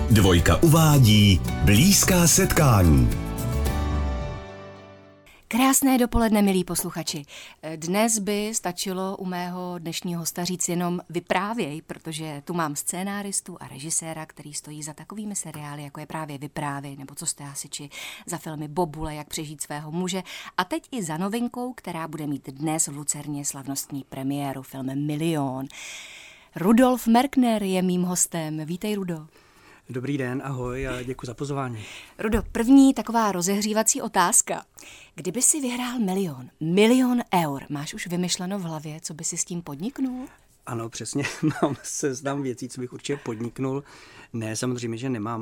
Dvojka uvádí Blízká setkání. Krásné dopoledne, milí posluchači. Dnes by stačilo u mého dnešního hosta říct jenom vyprávěj, protože tu mám scénáristu a režiséra, který stojí za takovými seriály, jako je právě Vyprávěj, nebo Co jste hasiči, za filmy Bobule, Jak přežít svého muže a teď i za novinkou, která bude mít dnes v Lucerně slavnostní premiéru, film Milion. Rudolf Merkner je mým hostem. Vítej, Rudo. Dobrý den, ahoj a děkuji za pozvání. Rudo, první taková rozehřívací otázka. Kdyby si vyhrál milion eur, máš už vymyšleno v hlavě, co by si s tím podniknul? Ano, přesně, mám seznam věcí, co bych určitě podniknul. Ne, samozřejmě, že nemám.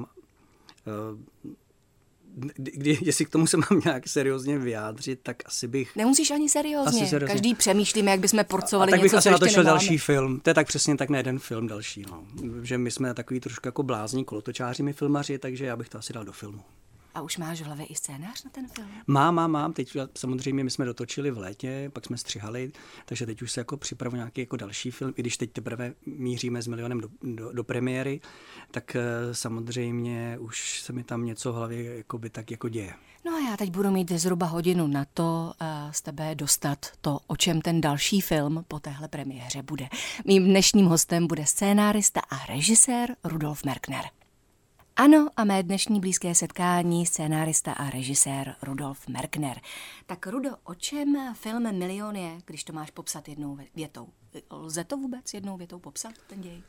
Jestli k tomu se mám nějak seriózně vyjádřit, tak asi bych... Nemusíš ani seriózně. Každý přemýšlíme, jak bychom porcovali tak něco, bych asi natočil nemáme. Další film. To je tak přesně tak na jeden film další. No. Že my jsme takový trošku jako blázní kolotočáři, my filmaři, takže já bych to asi dal do filmu. A už máš v hlavě i scénář na ten film? Mám. Teď samozřejmě my jsme dotočili v létě, pak jsme střihali, takže teď už se jako připravuje nějaký jako další film, i když teď teprve míříme s Milionem do premiéry, tak samozřejmě už se mi tam něco v hlavě jakoby tak jako děje. No a já teď budu mít zhruba hodinu na to z tebe dostat to, o čem ten další film po téhle premiéře bude. Mým dnešním hostem bude scénárista a režisér Rudolf Merkner. Ano, a mé dnešní blízké setkání scénárista a režisér Rudolf Merkner. Tak Rudo, o čem film Milion je, když to máš popsat jednou větou? Lze to vůbec jednou větou popsat, ten děj?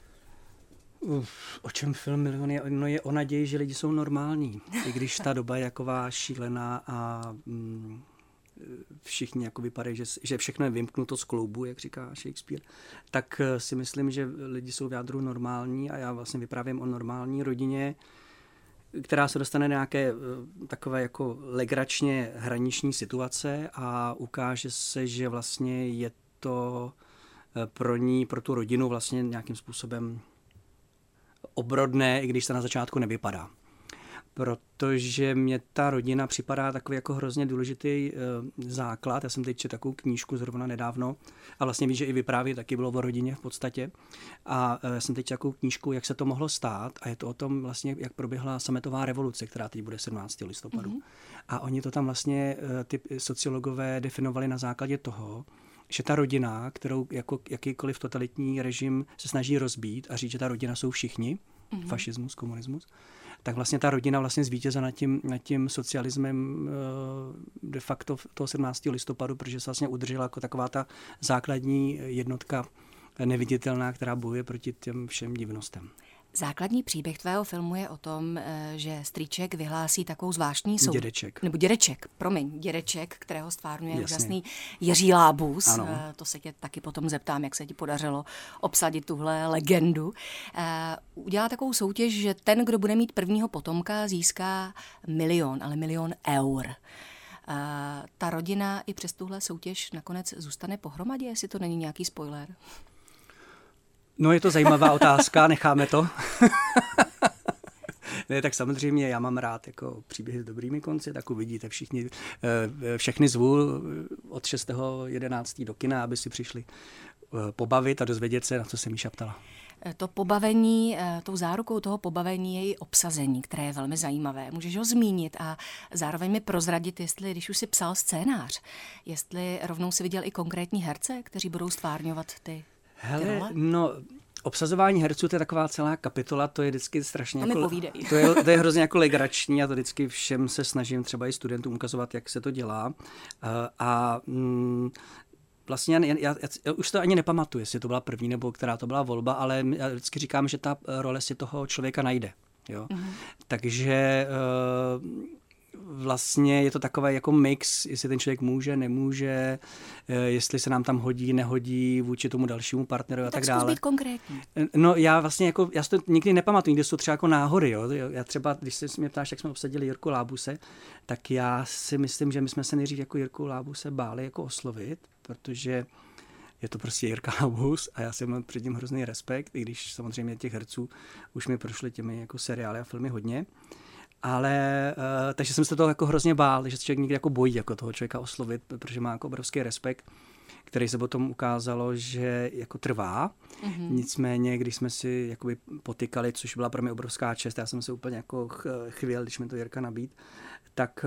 O čem film Milion je? No je o naději, že lidi jsou normální. I když ta doba je jaková šílená a všichni jako vypadají, že všechno je vymknuto z kloubu, jak říká Shakespeare, tak si myslím, že lidi jsou v jádru normální a já vlastně vyprávím o normální rodině, která se dostane nějaké takové jako legračně hraniční situace a ukáže se, že vlastně je to pro tu rodinu vlastně nějakým způsobem obrodné, i když se na začátku nevypadá. Protože mě ta rodina připadá takový jako hrozně důležitý základ. Já jsem teď četl takovou knížku zrovna nedávno a vlastně víš, že i Vyprávěj taky bylo o rodině v podstatě. A já jsem teď četl takovou knížku, jak se to mohlo stát a je to o tom vlastně, jak proběhla sametová revoluce, která teď bude 17. listopadu. Mm-hmm. A oni to tam vlastně, ty sociologové definovali na základě toho, že ta rodina, kterou jako jakýkoliv totalitní režim se snaží rozbít a říct, že ta rodina jsou všichni, fašismus, komunismus, tak vlastně ta rodina vlastně zvítězila nad tím socialismem de facto toho 17. listopadu, protože se vlastně udržela jako taková ta základní jednotka neviditelná, která bojuje proti těm všem divnostem. Základní příběh tvého filmu je o tom, že strýček vyhlásí takovou zvláštní soud. Dědeček, kterého stvárňuje úžasný Jiří Lábus. To se tě taky potom zeptám, jak se ti podařilo obsadit tuhle legendu. Udělá takovou soutěž, že ten, kdo bude mít prvního potomka, získá milion eur. Ta rodina i přes tuhle soutěž nakonec zůstane pohromadě, jestli to není nějaký spoiler. No je to zajímavá otázka, necháme to. Ne, tak samozřejmě já mám rád jako příběhy s dobrými konci, tak uvidíte všechny zvu od 6.11. do kina, aby si přišli pobavit a dozvědět se, na co se Míša ptala. To pobavení, tou zárukou toho pobavení je i obsazení, které je velmi zajímavé. Můžeš ho zmínit a zároveň mi prozradit, jestli, když už si psal scénář, jestli rovnou si viděl i konkrétní herce, kteří budou stvárňovat ty role? No, obsazování herců, to je taková celá kapitola, to je vždycky strašně to je hrozně jako legrační a to vždycky všem se snažím třeba i studentům ukazovat, jak se to dělá. Vlastně já už to ani nepamatuji, jestli to byla první nebo která to byla volba, ale já vždycky říkám, že ta role si toho člověka najde. Jo? Mm-hmm. Takže vlastně je to takový jako mix, jestli ten člověk může, nemůže, jestli se nám tam hodí, nehodí vůči tomu dalšímu partnerovi a tak dále. Tak zkus být konkrétní. No já si to nikdy nepamatuju, někdy jsou třeba jako náhody, jo. Já třeba, když se mě ptáš, jak jsme obsadili Jirku Lábuse, tak já si myslím, že my jsme se nejdřív jako Jirku Lábuse báli jako oslovit, protože je to prostě Jirka Lábus a já si mám před ním hrozný respekt, i když samozřejmě těch herců už mi prošly těmi jako seriály a filmy hodně. Ale takže jsem se toho jako hrozně bál, že se člověk někdy jako bojí jako toho člověka oslovit, protože má jako obrovský respekt. který se potom ukázalo, že jako trvá. Nicméně, když jsme si jakoby potykali, což byla pro mě obrovská čest, já jsem se úplně jako chvěl, když mi to Jirka nabídl, tak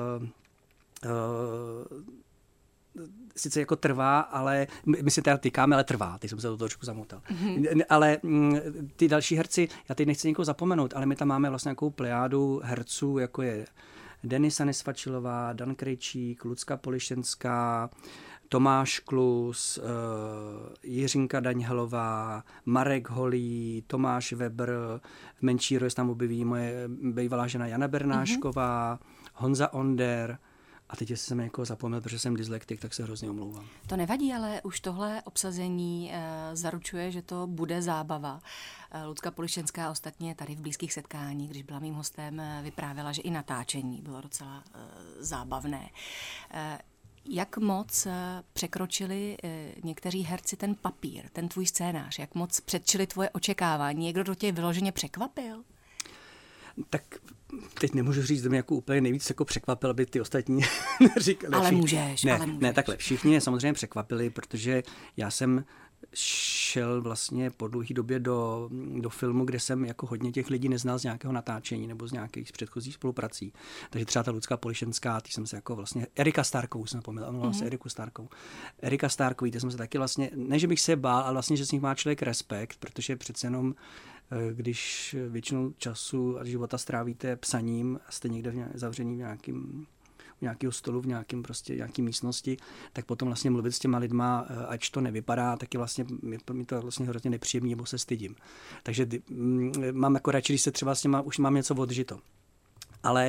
sice jako trvá, ale my si teda tykáme, ale trvá. Teď jsem se do toho trošku zamotal. Ale ty další herci, já teď nechci někoho zapomenout, ale my tam máme vlastně nějakou plejádu herců, jako je Denisa Nesvačilová, Dan Krejčík, Lucka Polišenská, Tomáš Klus, Jiřinka Daňhalová, Marek Holý, Tomáš Weber, v menší roli se tam objeví moje bývalá žena Jana Bernášková, Honza Onder. A teď, jestli jsem někoho zapomněl, protože jsem dyslektik, tak se hrozně omlouvám. To nevadí, ale už tohle obsazení zaručuje, že to bude zábava. Lucka Polišenská ostatně tady v Blízkých setkáních, když byla mým hostem, vyprávěla, že i natáčení bylo docela zábavné. Jak moc překročili někteří herci ten papír, ten tvůj scénář? Jak moc předčili tvoje očekávání? Někdo do tě vyloženě překvapil? Tak teď nemůžu říct, že mě jako úplně nejvíc jako překvapil, aby ty ostatní říkali. Ale můžeš. Ne, takhle. Všichni mě samozřejmě překvapili, protože já jsem šel vlastně po dlouhé době do filmu, kde jsem jako hodně těch lidí neznal z nějakého natáčení nebo z nějakých předchozích spoluprací. Takže třeba ta Lucka Polišenská, ty jsem se jako vlastně, Erika Starkovou jsem pomyl, Eriku Starkovou. Erika Starkový, ty jsem se taky vlastně, ne, že bych se bál, ale vlastně, že z nich má člověk respekt, protože přece jenom když většinou času a života strávíte psaním a jste někde zavřený v nějakého stolu, v nějaký místnosti, tak potom vlastně mluvit s těma lidma, ač to nevypadá, tak je vlastně, mi to vlastně hrozně nepříjemný, nebo se stydím. Takže mám jako radši, když se třeba s těma už mám něco odžito. Ale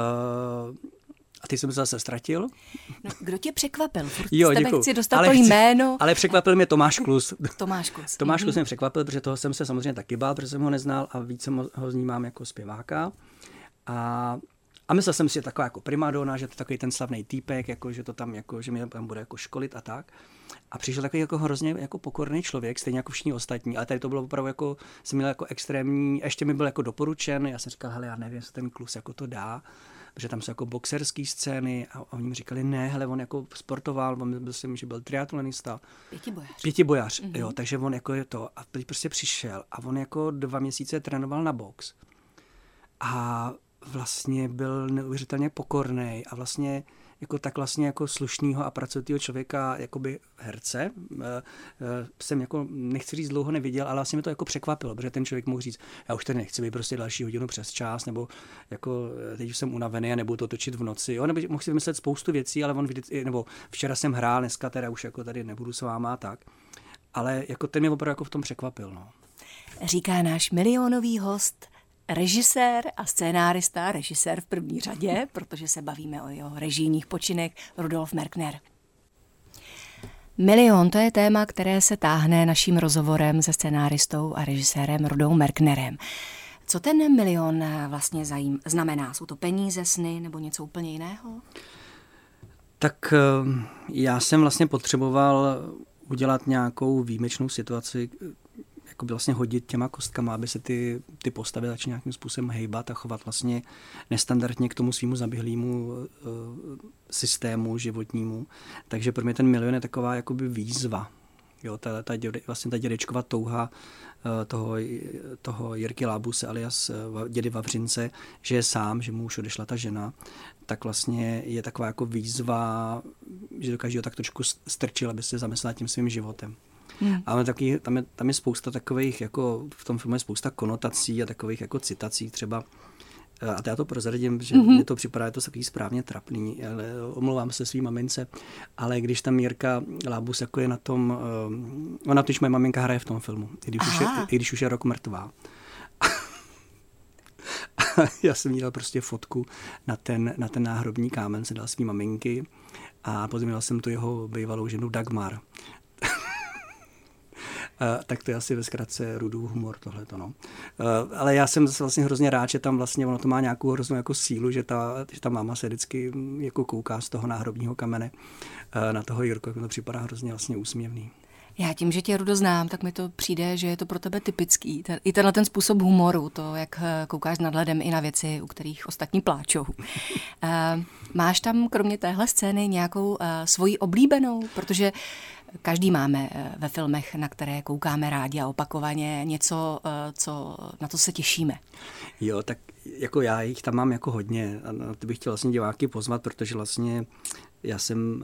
a ty jsem se zase ztratil. No, kdo tě překvapil? Furt jo, z tebe děkuju. chci dostat to jméno. Ale překvapil mě Tomáš Klus. Tomáš Klus mě překvapil, protože toho jsem se samozřejmě taky bál, protože jsem ho neznal a víc ho vnímám jako zpěváka. A myslel jsem si, že taková jako primadona, že to takový ten slavný týpek, jako, že to tam, jako, že mě tam bude jako školit a tak. A přišel takový jako hrozně jako pokorný člověk, stejně jako všichni ostatní, ale tady to bylo opravdu jako, jsem měl jako extrémní, ještě mi byl jako doporučen, já jsem říkal, hele, já nevím, jestli ten Klus jako to dá, protože tam jsou jako boxerské scény a oni mi říkali, ne, hele, on jako sportoval, on byl triatlonista. Pětibojař, jo, takže on jako je to a prostě přišel a on jako 2 měsíce trénoval na box a vlastně byl neuvěřitelně pokorný a vlastně jako tak vlastně jako slušnýho a pracujícího člověka, jakoby herce, jsem jako, nechci říct, dlouho neviděl, ale vlastně mi to jako překvapilo, protože ten člověk mohl říct, já už tady nechci být prostě další hodinu přes čas, nebo jako teď už jsem unavený a nebudu to točit v noci, jo, nebo mohl si vymyslet spoustu věcí, ale on vždycky, nebo včera jsem hrál, dneska teda už jako tady nebudu s váma a tak, ale jako ten mě opravdu jako v tom překvapil, no. Říká náš milionový host, režisér a scénárista, režisér v první řadě, protože se bavíme o jeho režijních počinech, Rudolf Merkner. Milion, to je téma, které se táhne naším rozhovorem se scénáristou a režisérem Rudou Merknerem. Co ten milion vlastně znamená? Jsou to peníze, sny nebo něco úplně jiného? Tak já jsem vlastně potřeboval udělat nějakou výjimečnou situaci, jako by vlastně hodit těma kostkama, aby se ty postavy začaly nějakým způsobem hejbat a chovat vlastně nestandardně k tomu svýmu zaběhlému systému životnímu. Takže pro mě ten milion je taková jakoby výzva. Jo, vlastně ta dědečkova touha toho Jirky Lábuse alias dědy Vavřince, že je sám, že mu už odešla ta žena, tak vlastně je taková jako výzva, že dokáže ho tak trošku strčil, aby se zamyslel tím svým životem. Ale taky, tam je spousta takových, jako v tom filmu je spousta konotací a takových jako citací třeba. A já to prozradím, že mně to připadá, je to takový správně trapný, ale omlouvám se svý mamince, ale když tam Jirka Lábus jako je na tom, ona totiž moje maminka hraje v tom filmu, i když už je rok mrtvá. Já jsem jí dal prostě fotku na ten náhrobní kámen, se dal svý maminky a pozměnil jsem tu jeho bývalou ženu Dagmar. Tak to je asi ve zkratce Rudův humor tohleto, no. Ale já jsem vlastně hrozně rád, že tam vlastně ono to má nějakou hroznou jako sílu, že ta máma se vždycky jako kouká z toho náhrobního kamene na toho Jirku, jak mi to připadá hrozně vlastně úsměvný. Já tím, že tě, Rudo, znám, tak mi to přijde, že je to pro tebe typický. I tenhle ten způsob humoru, to, jak koukáš nadhledem i na věci, u kterých ostatní pláčou. Máš tam kromě téhle scény nějakou svoji oblíbenou? Protože každý máme ve filmech, na které koukáme rádi a opakovaně něco, na to se těšíme. Jo, tak jako já jich tam mám jako hodně a na to bych chtěl vlastně diváky pozvat, protože vlastně já jsem...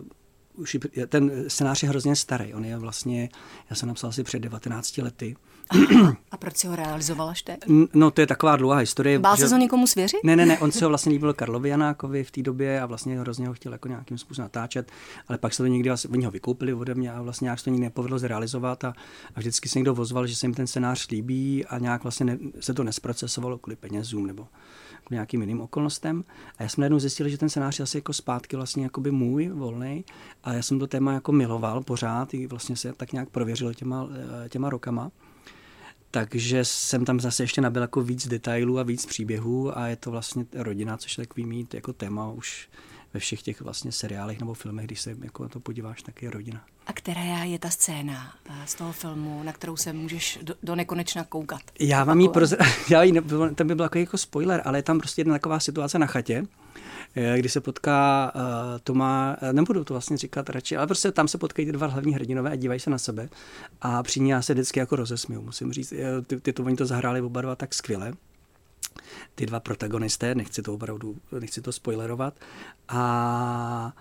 ten scénář je hrozně starý. On je vlastně, já jsem napsal asi před 19 lety. A proč si ho realizoval až teď? No, to je taková dlouhá historie. Bál se ho někomu svěřit? Ne, on se ho vlastně líbil Karlovi Janákovi v té době a vlastně hrozně ho chtěl jako nějakým způsobem natáčet, ale pak se to někdy, oni ho vykoupili ode mě a vlastně nějak se to nikdy nepovedlo zrealizovat a vždycky se někdo ozval, že se jim ten scénář líbí a nějak vlastně se to nesprocesovalo kvůli penězům nebo kvůli nějakým jiným okolnostem. A já jsem najednou zjistil, že ten scénář je asi jako zpátky vlastně jakoby můj, volný, a já jsem to téma jako miloval pořád, i vlastně se tak nějak prověřilo těma rokama. Takže jsem tam zase ještě nabil jako víc detailů a víc příběhů a je to vlastně rodina, což je takový mít jako téma už ve všech těch vlastně seriálech nebo filmech, když se jako to podíváš, tak je rodina. A která je ta scéna z toho filmu, na kterou se můžeš do nekonečna koukat? Já vám to by byl jako spoiler, ale je tam prostě jedna taková situace na chatě, kdy se potká nebudu to vlastně říkat radši, ale prostě tam se potkají ty dva hlavní hrdinové a dívají se na sebe a při ní já se vždycky jako rozesměju, musím říct. Oni to zahráli oba dva tak skvěle. Ty dva protagonisté, nechci to spoilerovat a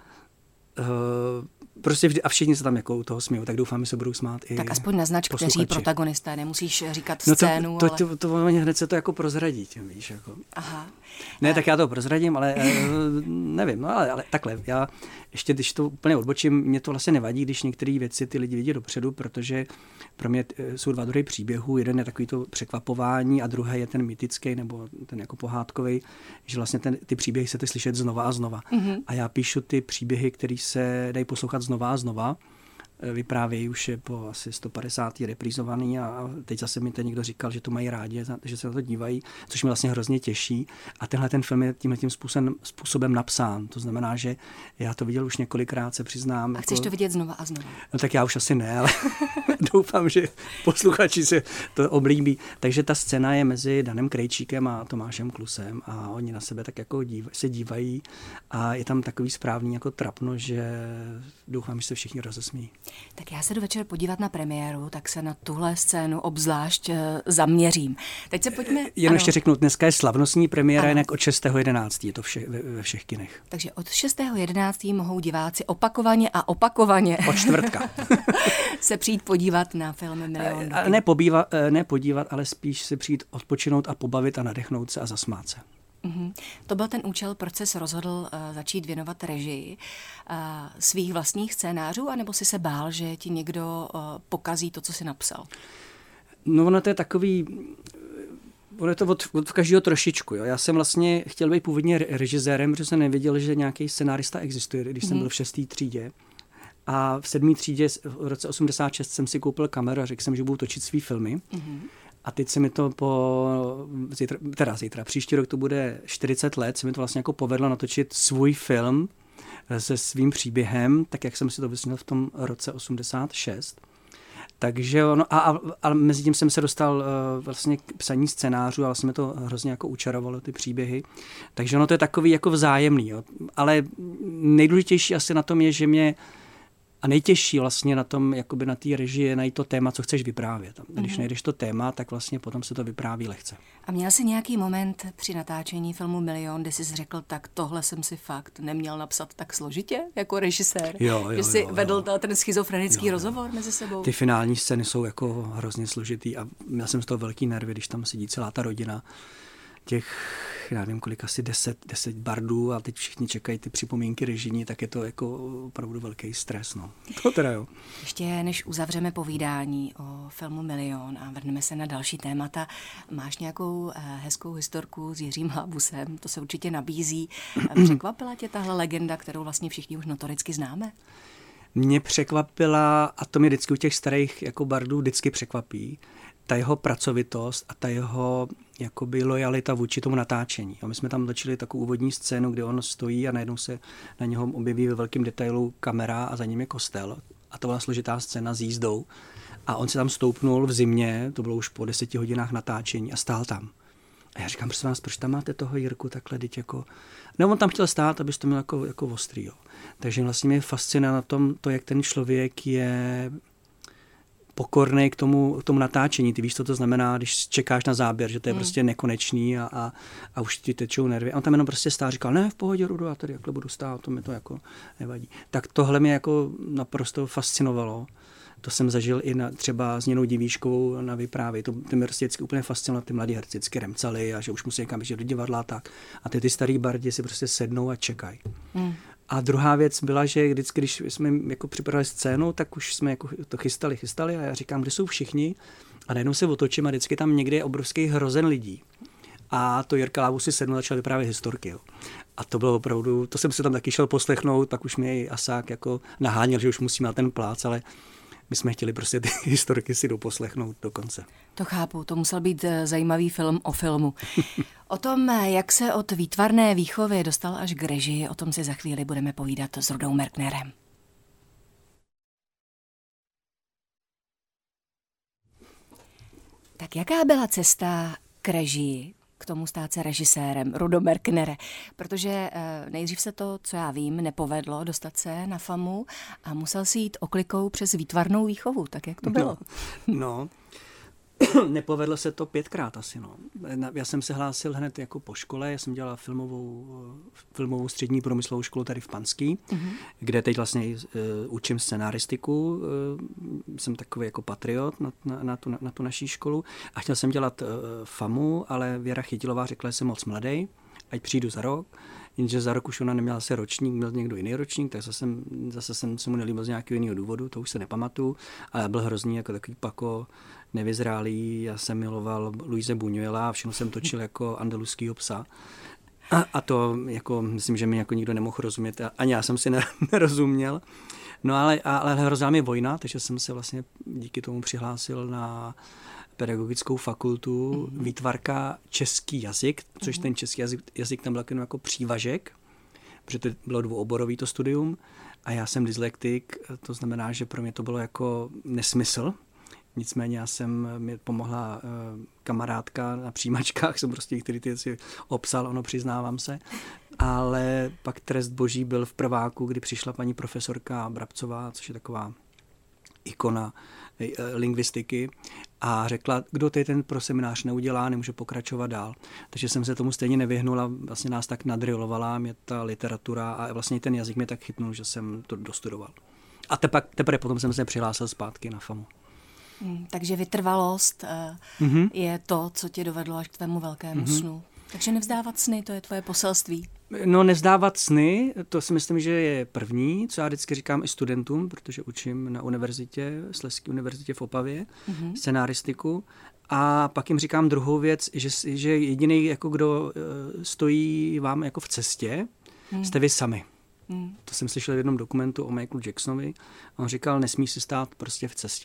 prostě všichni se tam jako u toho smějou, tak doufám, že se budou smát i tak aspoň naznač, posluchači. Kteří protagonisté, nemusíš říkat scénu, to hned se to jako prozradí, víš, jako. Aha. Ne, tak já to prozradím, ale nevím, no ale takhle, já ještě, když to úplně odbočím, mě to vlastně nevadí, když některé věci ty lidi vidí dopředu, protože pro mě jsou dva druhy příběhů, jeden je takový to překvapování a druhý je ten mytický nebo ten jako pohádkový, že vlastně ty příběhy se slyšet znova a znova. Mm-hmm. A já píšu ty příběhy, které se dají poslouchat znova a znova, vyprávějí už je po asi 150. reprízovaný a teď zase mi někdo říkal, že to mají rádi, že se na to dívají, což mě vlastně hrozně těší. A tenhle ten film je tímhletím způsobem napsán. To znamená, že já to viděl už několikrát, se přiznám. A chceš to vidět znova a znova? No tak já už asi ne, ale doufám, že posluchači se to oblíbí. Takže ta scéna je mezi Danem Krejčíkem a Tomášem Klusem a oni na sebe tak jako se dívají a je tam takový správný jako trapno, že doufám, že se všichni rozesmí. Tak já se jdu večer podívat na premiéru, tak se na tuhle scénu obzvlášť zaměřím. Teď se pojďme... Jenom ještě řeknu, dneska je slavnostní premiéra, jinak od 6.11. Je to ve všech kinech. Takže od 6.11. mohou diváci opakovaně od čtvrtka se přijít podívat na film Milion. Ne podívat, ale spíš se přijít odpočinout a pobavit a nadechnout se a zasmát se. Mm-hmm. To byl ten účel, proč ses rozhodl začít věnovat režii svých vlastních scénářů, anebo jsi se bál, že ti někdo pokazí to, co jsi napsal? No ono to je takový, ono je to od každého trošičku. Jo. Já jsem vlastně chtěl být původně režisérem, protože jsem nevěděl, že nějaký scenárista existuje, když jsem byl v 6. třídě. A v 7. třídě v roce 86 jsem si koupil kameru a řekl jsem, že budu točit svý filmy. Mm-hmm. A teď se mi to příští rok to bude 40 let, se mi to vlastně jako povedlo natočit svůj film se svým příběhem, tak jak jsem si to vysnil v tom roce 86. Takže a mezi tím jsem se dostal vlastně k psaní scénářů a vlastně mi to hrozně jako učarovalo ty příběhy. Takže ono to je takový jako vzájemný. Jo. Ale nejdůležitější asi na tom je, že mě a nejtěžší vlastně na tom, jakoby na té režii je najít to téma, co chceš vyprávět. Když najdeš to téma, tak vlastně potom se to vypráví lehce. A měl jsi nějaký moment při natáčení filmu Milion, kdy jsi řekl, tak tohle jsem si fakt neměl napsat tak složitě jako režisér? Že jsi vedl ten schizofrenický rozhovor mezi sebou? Ty finální scény jsou jako hrozně složitý a měl jsem z toho velký nervy, když tam sedí celá ta rodina. Já nevím kolik, asi 10 bardů a teď všichni čekají ty připomínky režijní, tak je to jako opravdu velký stres. No. To teda jo. Ještě než uzavřeme povídání o filmu Milion a vrhneme se na další témata, máš nějakou hezkou historku s Jiřím Hlabusem? To se určitě nabízí. Překvapila tě tahle legenda, kterou vlastně všichni už notoricky známe? Mě překvapila, a to mě vždycky u těch starých jako bardů vždycky překvapí, ta jeho pracovitost a ta jeho jakoby lojalita vůči tomu natáčení. A my jsme tam točili takovou úvodní scénu, kde on stojí a najednou se na něho objeví ve velkém detailu kamera a za ním je kostel. A to byla složitá scéna s jízdou. A on se tam stoupnul v zimě, to bylo už po 10 hodinách natáčení a stál tam. A já říkám, prosím vás, proč tam máte toho Jirku takhle, teď jako... No on tam chtěl stát, abys to měl jako ostrý, jo. Takže vlastně mě fascinuje na tom, to, jak ten člověk je pokorný k tomu natáčení. Ty víš, co to znamená, když čekáš na záběr, že to je prostě nekonečný a už ti tečou nervy. A on tam jenom prostě stál, říkal, ne, v pohodě, Rudo, já tady budu stát, to mi to jako nevadí. Tak tohle mě jako naprosto fascinovalo. To jsem zažil i třeba s Ninou Divíškovou na Vyprávěj. To mě prostě vždycky úplně fascinovalo, ty mladí herci vždycky remcali a že už musí někam běžet do divadla tak. A ty starý bardi si prostě sednou a čekají. A druhá věc byla, že vždycky, když jsme jako připravili scénu, tak už jsme jako to chystali a já říkám, kde jsou všichni a najednou se otočím a vždycky tam někde je obrovský hrozen lidí. A to Jirka Lávu si sednul a začal vyprávět historky. Jo. A to bylo opravdu, to jsem si tam taky šel poslechnout, pak už mě i Asák jako naháněl, že už musím na ten plác, ale my jsme chtěli prostě ty historky si doposlechnout do konce. To chápu, to musel být zajímavý film o filmu. O tom, jak se od výtvarné výchovy dostal až k režii, o tom si za chvíli budeme povídat s Rudou Merknerem. Tak jaká byla cesta k režii, k tomu stát se režisérem, Rudo Merknere? Protože nejdřív se to, co já vím, nepovedlo dostat se na FAMu a musel si jít oklikou přes výtvarnou výchovu. Tak jak to bylo? No. Nepovedlo se to 5krát asi. No. Já jsem se hlásil hned jako po škole, já jsem dělal filmovou střední průmyslovou školu tady v Panský, kde teď vlastně učím scenaristiku. Jsem takový jako patriot na tu naší školu a chtěl jsem dělat FAMu, ale Věra Chytilová řekla, že jsem moc mladý, ať přijdu za rok. Jenže za rok už ona neměla se ročník, měl někdo jiný ročník, tak zase jsem se mu nelíbil z nějakého jiného důvodu, to už se nepamatuju, ale byl hrozný jako takový pako, nevyzrálý, já jsem miloval Luise Buñuela a všechno jsem točil jako andaluskýho psa. A to jako, myslím, že mi jako nikdo nemohl rozumět, ani já jsem si nerozuměl. No ale hrozila mi vojna, takže jsem se vlastně díky tomu přihlásil na pedagogickou fakultu, výtvarka český jazyk, což ten český jazyk tam byl jako přívažek, protože to bylo dvouoborový to studium a já jsem dyslektik, to znamená, že pro mě to bylo jako nesmysl. Nicméně mi pomohla kamarádka na přijímačkách, jsem prostě který ty věci obsal, ono přiznávám se. Ale pak trest boží byl v prváku, kdy přišla paní profesorka Brabcová, což je taková ikona lingvistiky a řekla, kdo tady ten pro seminář neudělá, nemůže pokračovat dál. Takže jsem se tomu stejně nevyhnul a vlastně nás tak nadrilovala mě ta literatura a vlastně ten jazyk mě tak chytnul, že jsem to dostudoval. A teprve potom jsem se přihlásil zpátky na FAMu. Takže vytrvalost je to, co tě dovedlo až k tvému velkému snu. Takže nevzdávat sny, to je tvoje poselství. No nevzdávat sny, to si myslím, že je první, co já vždycky říkám i studentům, protože učím na univerzitě, Slezské univerzitě v Opavě, scenaristiku. A pak jim říkám druhou věc, že jediný, jako kdo stojí vám jako v cestě, jste vy sami. To jsem slyšel v jednom dokumentu o Michaelu Jacksonovi. On říkal, nesmí si stát prostě v cestě.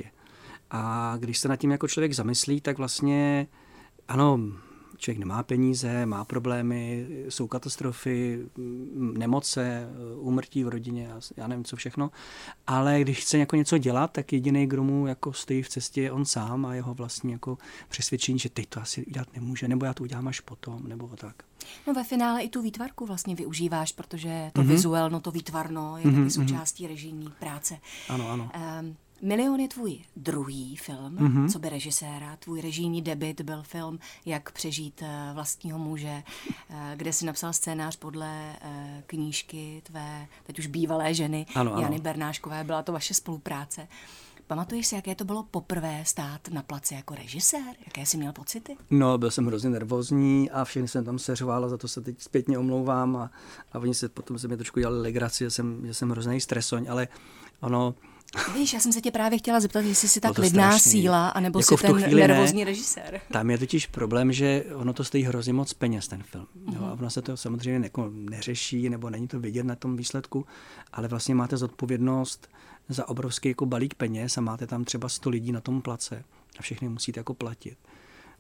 A když se nad tím jako člověk zamyslí, tak vlastně ano, člověk nemá peníze, má problémy, jsou katastrofy, nemoce, úmrtí v rodině, já nevím co všechno, ale když chce jako něco dělat, tak jediný, kdo mu jako stojí v cestě, je on sám a jeho vlastní jako přesvědčení, že teď to asi udělat nemůže, nebo já to udělám až potom, nebo tak. No ve finále i tu výtvarku vlastně využíváš, protože to vizuálno, to výtvarno je taky součástí režijní práce. Ano. Milion je tvůj druhý film, co by režiséra. Tvůj režijní debut byl film Jak přežít vlastního muže, kde si napsal scénář podle knížky tvé teď už bývalé ženy Jany Bernáškové. Byla to vaše spolupráce. Pamatuješ si, jaké to bylo poprvé stát na place jako režisér? Jaké jsi měl pocity? No, byl jsem hrozně nervózní a všechny jsem tam seřval a za to se teď zpětně omlouvám a oni potom se mi trošku dělali legraci, že jsem hrozný stresoň, ale ono... Víš, já jsem se tě právě chtěla zeptat, jestli jsi ta klidná síla, anebo jako jsi ten nervózní režisér. Tam je totiž problém, že ono to stojí hrozně moc peněz, ten film. Jo, a ono se to samozřejmě neřeší, nebo není to vidět na tom výsledku, ale vlastně máte zodpovědnost za obrovský jako balík peněz a máte tam třeba 100 lidí na tom place a všechny musíte jako platit.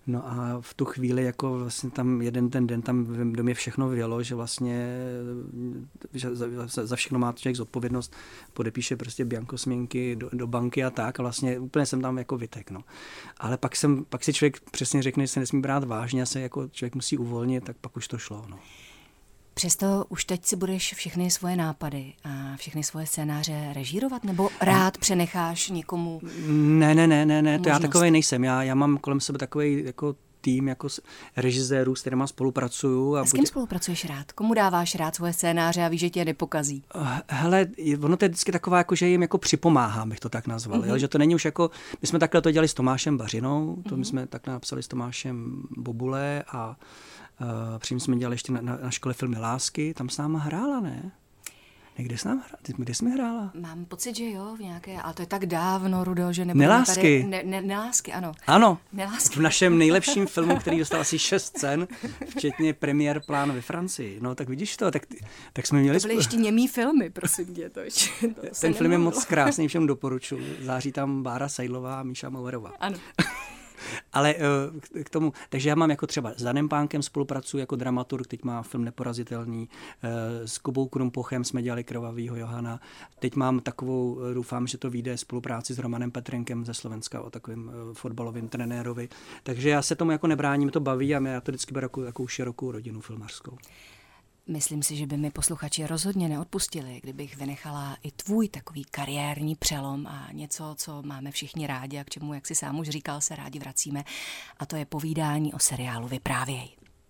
No a v tu chvíli jako vlastně tam jeden ten den tam do mě všechno vyjelo, že vlastně že za všechno má člověk zodpovědnost, podepíše prostě bianko směnky do banky a tak a vlastně úplně jsem tam jako vytek, no. Ale pak si člověk přesně řekne, že se nesmí brát vážně a se jako člověk musí uvolnit, tak pak už to šlo, no. Přesto už teď si budeš všechny svoje nápady a všechny svoje scénáře režírovat, nebo rád přenecháš někomu? Ne, to já takovej nejsem. Já mám kolem sebe takovej jako tým jako režisérů, s kterými spolupracuju. A s kým spolupracuješ rád? Komu dáváš rád svoje scénáře a víš, že tě je nepokazí? Hele, ono to je vždycky taková, jako, že jim jako připomáhám, bych to tak nazval. Jo? Že to není už jako, my jsme takhle to dělali s Tomášem Bařinou, to my jsme takhle napsali s Tomášem Bobule a předtím jsme dělali ještě na škole Filmy lásky, tam s náma hrála, ne? Kde jsi nám hrála? Kde jsi mi hrála? Mám pocit, že jo, v nějaké, ale to je tak dávno, Rudo, že nebudeme Nelásky. Tady... Nelásky, ano. Ano, Nelásky. v našem nejlepším filmu, který dostal asi 6 cen, včetně premiér plán ve Francii. No tak vidíš to, tak jsme měli... To byly ještě němý filmy, prosím tě. Ten film je moc krásný, všem doporučuji. Září tam Bára Seidlová a Míša Mauerová. Ano. Ale k tomu, takže já mám jako třeba s Danem Pánkem spolupracuji jako dramaturg, teď má film Neporazitelný, s Kubou Krumpochem jsme dělali Krvavýho Johana, teď mám takovou, doufám, že to vyjde, spolupráci s Romanem Petrenkem ze Slovenska o takovým fotbalovým trenérovi, takže já se tomu jako nebráním, to baví a já to vždycky beru jako širokou rodinu filmařskou. Myslím si, že by mi posluchači rozhodně neodpustili, kdybych vynechala i tvůj takový kariérní přelom a něco, co máme všichni rádi a k čemu, jak si sám už říkal, se rádi vracíme. A to je povídání o seriálu Vyprávěj.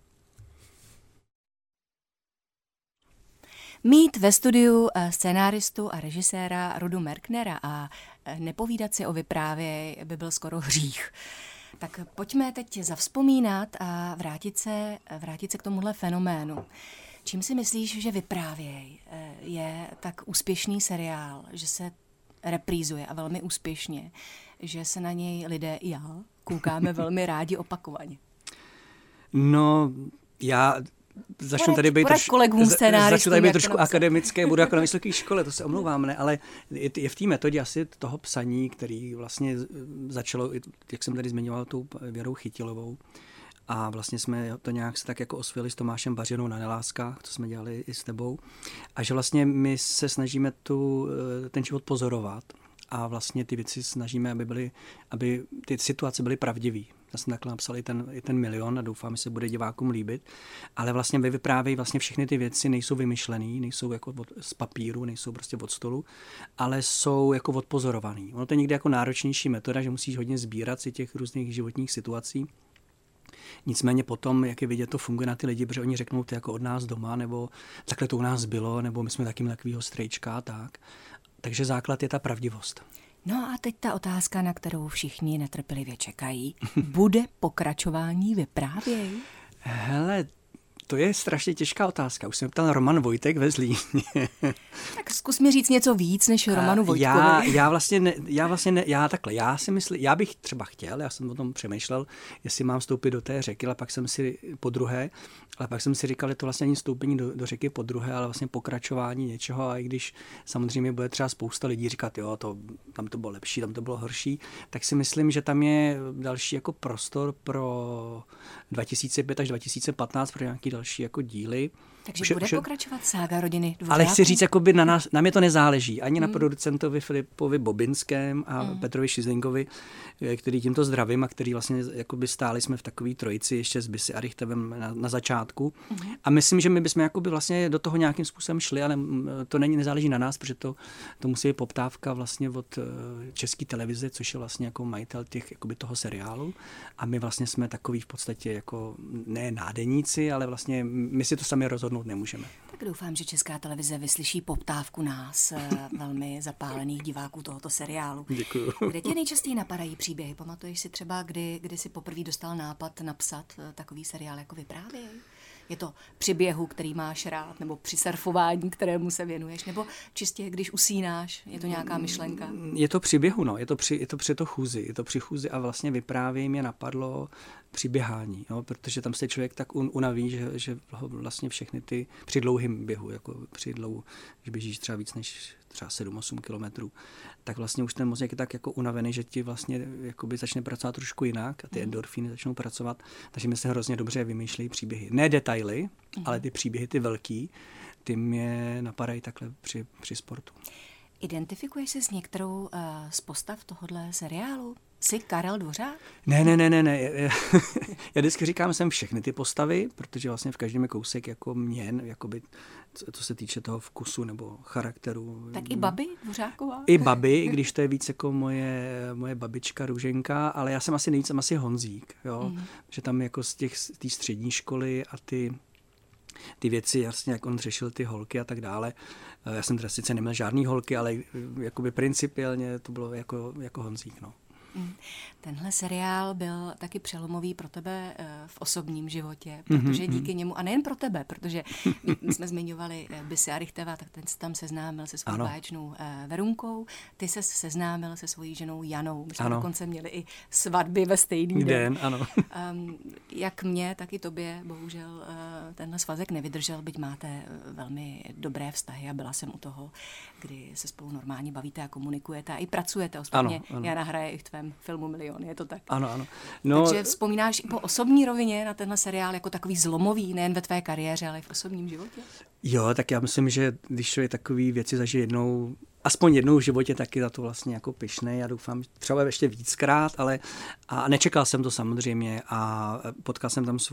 Mít ve studiu scénáristu a režiséra Rudu Merknera a nepovídat si o Vyprávěj by byl skoro hřích. Tak pojďme teď zavzpomínat a vrátit se k tomuhle fenoménu. Čím si myslíš, že Vyprávěj je tak úspěšný seriál, že se reprízuje a velmi úspěšně, že se na něj lidé i já koukáme velmi rádi opakovaně? No, já začnu tady být trošku akademické, budu jako na vysoké škole, to se omlouvám, ne, ale je v té metodě asi toho psaní, který vlastně začalo, jak jsem tady zmiňoval, tou Věrou Chytilovou. A vlastně jsme to nějak se tak jako osvojili s Tomášem Bařinou na Neláskách, to jsme dělali i s tebou. A že vlastně my se snažíme ten život pozorovat a vlastně ty věci snažíme, aby ty situace byly pravdivý. Já jsem takhle napsal i ten Milion a doufám, že se bude divákům líbit. Ale vlastně Vyprávěj, vlastně všechny ty věci nejsou vymyšlený, nejsou jako z papíru, nejsou prostě od stolu, ale jsou jako odpozorovaný. Ono to je někdy jako náročnější metoda, že musíš hodně sbírat si těch různých životních situací. Nicméně potom, jak je vidět, to funguje na ty lidi, protože oni řeknou, to jako od nás doma, nebo takhle to u nás bylo, nebo my jsme taky měli takovýho strejčka, tak. Takže základ je ta pravdivost. No a teď ta otázka, na kterou všichni netrpělivě čekají. Bude pokračování Vyprávěj? Hele, to je strašně těžká otázka. Už jsem ptal Roman Vojtek ve Zlíně. Tak zkus mi říct něco víc než Romanu Vojtkovi. Já si myslím, já bych třeba chtěl, já jsem o tom přemýšlel, jestli mám vstoupit do té řeky, ale pak jsem si říkal, že to vlastně ani vstoupení do řeky podruhé, ale vlastně pokračování něčeho, a i když samozřejmě bude třeba spousta lidí říkat, jo, tam to bylo lepší, tam to bylo horší, tak si myslím, že tam je další jako prostor pro 2005 až 2015 pro nějaký další jako díly. Takže bude pokračovat sága rodiny Dvořáků? Ale chci říct, jakoby na mě to nezáleží. Ani na producentovi Filipovi Bobinském a Petrovi Šizlingovi, který tímto zdravím a který vlastně jakoby stáli jsme v takové trojici ještě s Bisy a Richtevem na začátku. A myslím, že my bychom jakoby vlastně do toho nějakým způsobem šli, ale to nezáleží na nás, protože to musí být poptávka vlastně od České televize, což je vlastně jako majitel toho seriálu. A my vlastně jsme takový v podstatě jako ne nádeníci, ale vlastně my si to sami rozhodnout nemůžeme. Tak doufám, že Česká televize vyslyší poptávku nás, velmi zapálených diváků tohoto seriálu. Děkuju. Kde tě nejčastěji napadají příběhy? Pamatuješ si třeba, kdy jsi poprvé dostal nápad napsat takový seriál jako Vyprávěj? Je to při běhu, který máš rád, nebo při surfování, kterému se věnuješ, nebo čistě když usínáš, je to nějaká myšlenka? Je to při běhu, no. Je to při to chůzi. Je to při chůzi a vlastně vyprávěj mě napadlo při běhání, jo? Protože tam se člověk tak unaví, že vlastně všechny ty při dlouhým běhu, jako když běžíš třeba víc než třeba 7-8 kilometrů, tak vlastně už ten mozek je tak jako unavený, že ti vlastně jakoby začne pracovat trošku jinak a ty endorfíny začnou pracovat, takže mi se hrozně dobře vymýšlejí příběhy. Ne detaily, ale ty příběhy, ty velký, ty mě napadají takhle při sportu. Identifikuješ se s některou z postav tohohle seriálu? Jsi Karel Dvořák? Ne. Já vždycky říkám, jsem všechny ty postavy, protože vlastně v každém je kousek jako měn, jakoby, co se týče toho vkusu nebo charakteru. Tak i Babi Dvořáková? I Babi, i když to je víc jako moje babička Růženka, ale já jsem asi nejvíc, jsem asi Honzík, jo? Že tam jako z té střední školy a ty věci, jasně, jak on řešil ty holky a tak dále. Já jsem teda sice neměl žádný holky, ale jakoby principiálně to bylo jako Honzík, no. Tenhle seriál byl taky přelomový pro tebe v osobním životě, protože díky němu, a nejen pro tebe, protože my jsme zmiňovali Bisi a Richteva, tak ten se tam seznámil se svou báječnou Verunkou, ty se seznámil se svojí ženou Janou, my jsme dokonce měli i svatby ve stejný den. Ano. Jak mě, tak i tobě, bohužel tenhle svazek nevydržel, byť máte velmi dobré vztahy a byla jsem u toho, kdy se spolu normálně bavíte a komunikujete a i pracujete. Ostatně Jana hraje i v tvém filmu Milion, je to tak? Ano. No, takže vzpomínáš i po osobní rovině na tenhle seriál jako takový zlomový, nejen ve tvé kariéře, ale i v osobním životě? Jo, tak já myslím, že když člověk takový věci zažije aspoň jednou v životě, taky za to vlastně jako pyšnej. Já doufám, třeba ještě víckrát, a nečekal jsem to samozřejmě a potkal jsem tam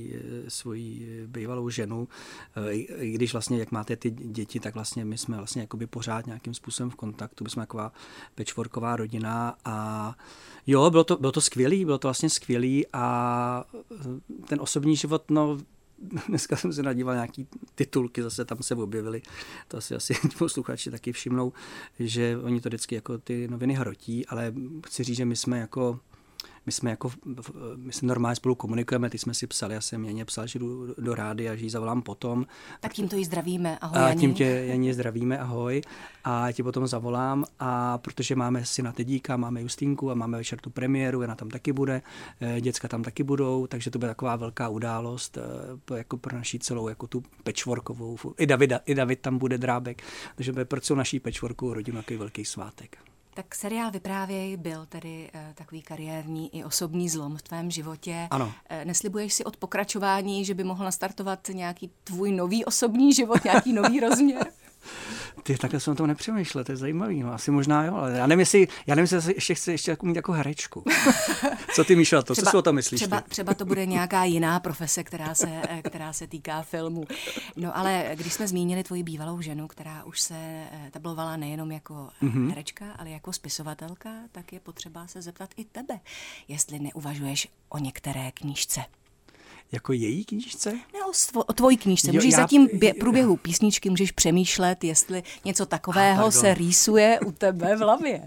svoji bývalou ženu. I když vlastně, jak máte ty děti, tak vlastně my jsme vlastně jakoby pořád nějakým způsobem v kontaktu. My jsme taková patchworková rodina a jo, bylo to skvělý, bylo to vlastně skvělý a ten osobní život, no, dneska jsem se nadíval nějaký titulky, zase tam se objevily, to asi posluchači taky všimnou, že oni to vždycky jako ty noviny hrotí, ale chci říct, že my jsme normálně spolu komunikujeme, ty jsme si psali, já jsem Janě psal, že jdu do rádia, že ji zavolám potom. Tak tímto ji zdravíme, ahoj Janí. Tím tě Janě zdravíme, ahoj. A tě potom zavolám, a protože máme syna Tedíka, máme Justínku a máme večer tu premiéru, Jana tam taky bude, děcka tam taky budou, takže to bude taková velká událost jako pro naší celou, jako tu patchworkovou, i David tam bude, Drábek, takže bude pro celou naší patchworkovou rodinu takový velký svátek. Tak seriál Vyprávěj byl tedy takový kariérní i osobní zlom v tvém životě. Ano. Neslibuješ si od pokračování, že by mohl nastartovat nějaký tvůj nový osobní život, nějaký nový rozměr? Ty, takhle jsem o tom nepřemýšlel, to je zajímavý, no asi možná jo, ale já nevím, jestli ještě chce mít jako herečku. Co ty, Míšo, co si o tom myslíš? Třeba to bude nějaká jiná profese, která se týká filmu. No ale když jsme zmínili tvoji bývalou ženu, která už se tablovala nejenom jako herečka, ale jako spisovatelka, tak je potřeba se zeptat i tebe, jestli neuvažuješ o některé knížce. Jako její knížce? Ne, o tvojí knížce. Můžeš zatím průběhu písničky můžeš přemýšlet, jestli něco takového se rýsuje u tebe v hlavě.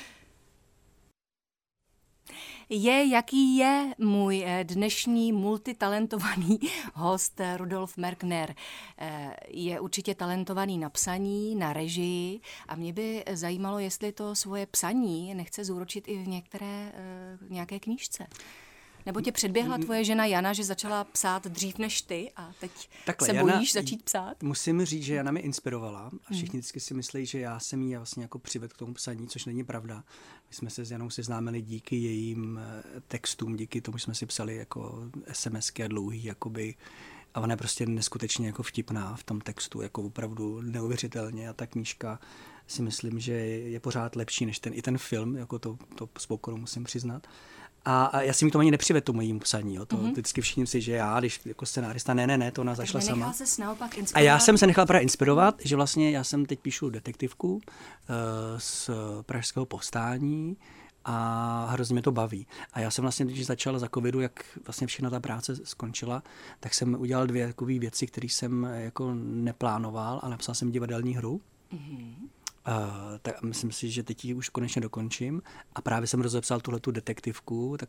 Jaký je můj dnešní multitalentovaný host Rudolf Merkner. Je určitě talentovaný na psaní, na režii a mě by zajímalo, jestli to svoje psaní nechce zúročit i v nějaké knížce. Nebo tě předběhla tvoje žena Jana, že začala psát dřív než ty a teď takhle, se bojíš začít psát? Musím říct, že Jana mě inspirovala a všichni vždycky si myslí, že já jsem jí vlastně jako přivedl k tomu psaní, což není pravda. My jsme se s Janou seznámili díky jejím textům, díky tomu jsme si psali jako SMSky a dlouhý, jakoby, a ona je prostě neskutečně jako vtipná v tom textu, jako opravdu neuvěřitelně, a ta knížka si myslím, že je pořád lepší než i ten film, jako to s pokorou musím přiznat. A já si mi to ani nepřivedl tomu jejímu psaní. Jo. To vždycky všichni si, že já, když jako scenárista, ne, to ona zašla sama. A já jsem se nechal právě inspirovat, že vlastně já jsem teď píšu detektivku z Pražského povstání a hrozně mě to baví. A já jsem vlastně, když začal za covidu, jak vlastně všechna ta práce skončila, tak jsem udělal 2 takové věci, které jsem jako neplánoval, a napsal jsem divadelní hru. Tak myslím si, že teď ji už konečně dokončím. A právě jsem rozepsal tuhletu detektivku,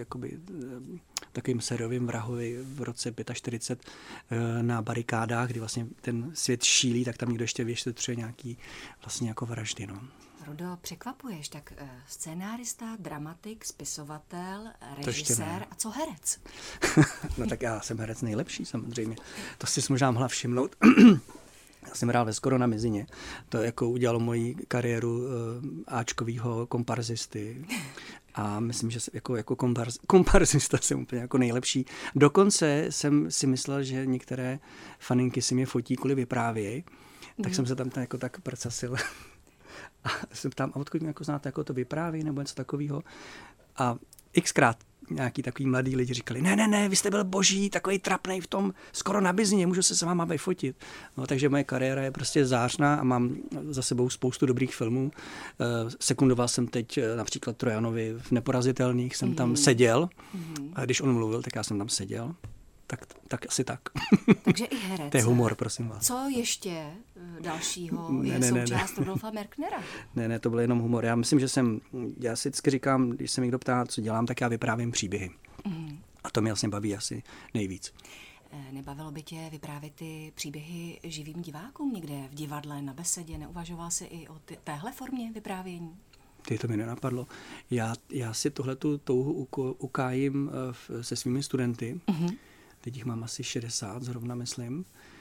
takovým sériovým vrahovi v roce 45 na barikádách, kdy vlastně ten svět šílí, tak tam někdo ještě vyšetřuje nějaký vlastně jako vraždy. No. Rudo, překvapuješ, tak scénárista, dramatik, spisovatel, režisér a co herec? No tak já jsem herec nejlepší samozřejmě. To si možná mohla všimnout. Já jsem hrál ve Skoro na mizině. To jako udělalo moji kariéru áčkovýho komparzisty. A myslím, že jako komparzista jsem úplně jako nejlepší. Dokonce jsem si myslel, že některé faninky si mě fotí kvůli vyprávěj. Tak jsem se tam jako tak prcasil. A jsem tam, a odkud mě jako znáte, jako to vypráví nebo něco takového. A xkrát nějaký takový mladý lidi říkali, ne, vy jste byl boží, takový trapnej v tom Skoro na bizině, můžu se s váma vyfotit. No, takže moje kariéra je prostě zářná a mám za sebou spoustu dobrých filmů. Sekundoval jsem teď například Trojanovi v Neporazitelných, jsem tam seděl a když on mluvil, tak já jsem tam seděl. Tak asi tak. Takže i herec. To je humor, prosím vás. Co ještě dalšího je součást Rudolfa Merknera? Ne, to byl jenom humor. Já myslím, že já si vždycky říkám, když se mi někdo ptá, co dělám, tak já vyprávím příběhy. A to mě vlastně baví asi nejvíc. Nebavilo by tě vyprávět ty příběhy živým divákům někde v divadle, na besedě? Neuvažoval jsi i o téhle formě vyprávění? To mi nenapadlo. Já si tuhletu touhu ukájím se svými studenty. Teď jich mám asi 60 zrovna, myslím.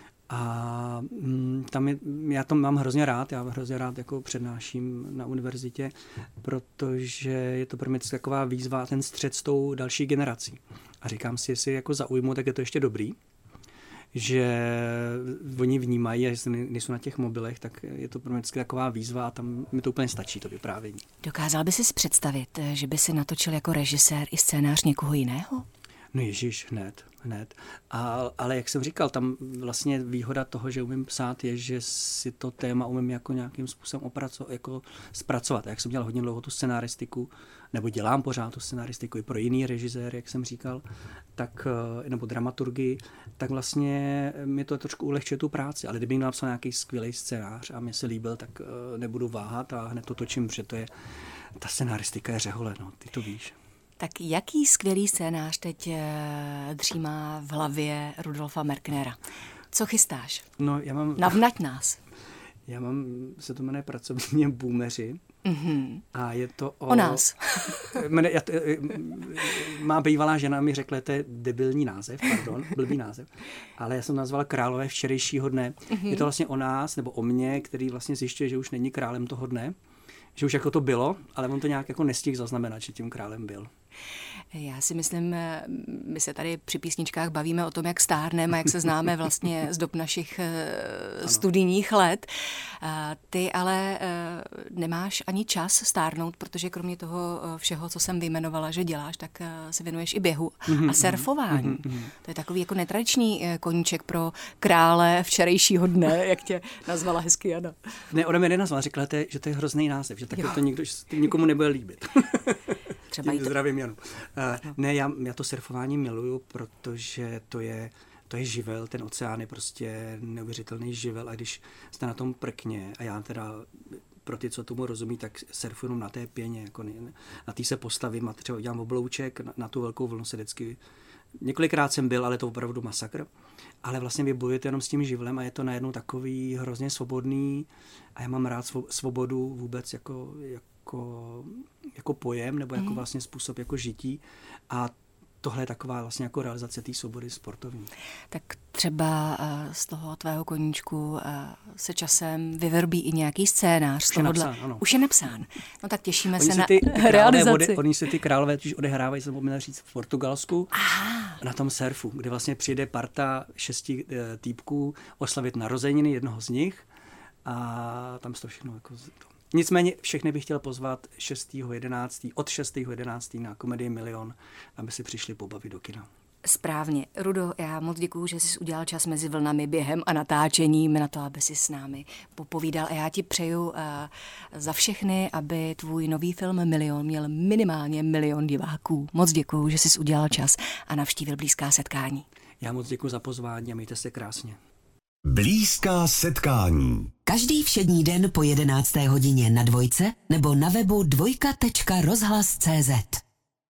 A já to mám hrozně rád. Já hrozně rád jako přednáším na univerzitě, protože je to pro mě taková výzva, ten střet s tou další generací. A říkám si, jestli jako zaujmu, tak je to ještě dobrý, že oni vnímají a jestli nejsou na těch mobilech, tak je to pro mě taková výzva a tam mi to úplně stačí, to vyprávění. Dokázal by si představit, že by si natočil jako režisér i scénář někoho jiného? No ježiš, hned. Ale jak jsem říkal, tam vlastně výhoda toho, že umím psát, je, že si to téma umím jako nějakým způsobem zpracovat. A jak jsem dělal hodně dlouho tu scenaristiku, nebo dělám pořád tu scenaristiku i pro jiný režisér, jak jsem říkal, nebo dramaturgii, tak vlastně mi to trošku ulehčuje tu práci. Ale kdybych napsal nějaký skvělý scénář a mě se líbil, tak nebudu váhat a hned to točím, protože ta scenaristika je řehole, no, ty to víš. Tak jaký skvělý scénář teď dřímá v hlavě Rudolfa Merknera? Co chystáš? No, Navnať nás. Se to jmenuje pracovně Boomeři. A je to o nás. Má bývalá žena mi řekla, to je debilní název, blbý název, ale já jsem nazval Králové včerejšího dne. Je to vlastně o nás, nebo o mně, který vlastně zjišťuje, že už není králem toho dne, že už jako to bylo, ale on to nějak jako nestihl zaznamenat, že tím králem byl. Já si myslím, my se tady při písničkách bavíme o tom, jak stárneme, jak se známe vlastně z dob našich studijních let. Ty ale nemáš ani čas stárnout, protože kromě toho všeho, co jsem vyjmenovala, že děláš, tak se věnuješ i běhu a surfování. To je takový jako netradiční koníček pro krále včerejšího dne, jak tě nazvala hezky Jana. Ne, ona mě nenazvala, řekla, že to je hrozný název, že takhle to nikomu nebude líbit. Zdravím, Janu. Ne, já to surfování miluju, protože to je živel, ten oceán je prostě neuvěřitelný živel a když jste na tom prkně a já teda pro ty, co tomu rozumí, tak surfuju na té pěně, jako na té se postavím a třeba dělám oblouček, na tu velkou vlnu se vždycky. Několikrát jsem byl, ale to opravdu masakr. Ale vlastně vy bojujete jenom s tím živlem a je to najednou takový hrozně svobodný a já mám rád svobodu vůbec jako pojem nebo jako vlastně způsob jako žití a tohle je taková vlastně jako realizace té svobody sportovní. Tak třeba z toho tvého koníčku se časem vyvrbí i nějaký scénář. Už je napsán. No tak těšíme se na realizaci. Oni se ty králové totiž odehrávají, jsem poměl říct, v Portugalsku. Na tom surfu, kde vlastně přijde parta 6 týpků oslavit narozeniny jednoho z nich a tam se to všechno jako... Nicméně všechny bych chtěl pozvat od 6.11. na komedii Milion, aby si přišli pobavit do kina. Správně. Rudo, já moc děkuju, že jsi udělal čas mezi vlnami, během a natáčením na to, aby si s námi popovídal. A já ti přeju za všechny, aby tvůj nový film Milion měl minimálně 1 milion diváků. Moc děkuju, že jsi udělal čas a navštívil Blízká setkání. Já moc děkuju za pozvání a mějte se krásně. Blízká setkání. Každý všední den po 11. hodině na Dvojce nebo na webu dvojka.rozhlas.cz.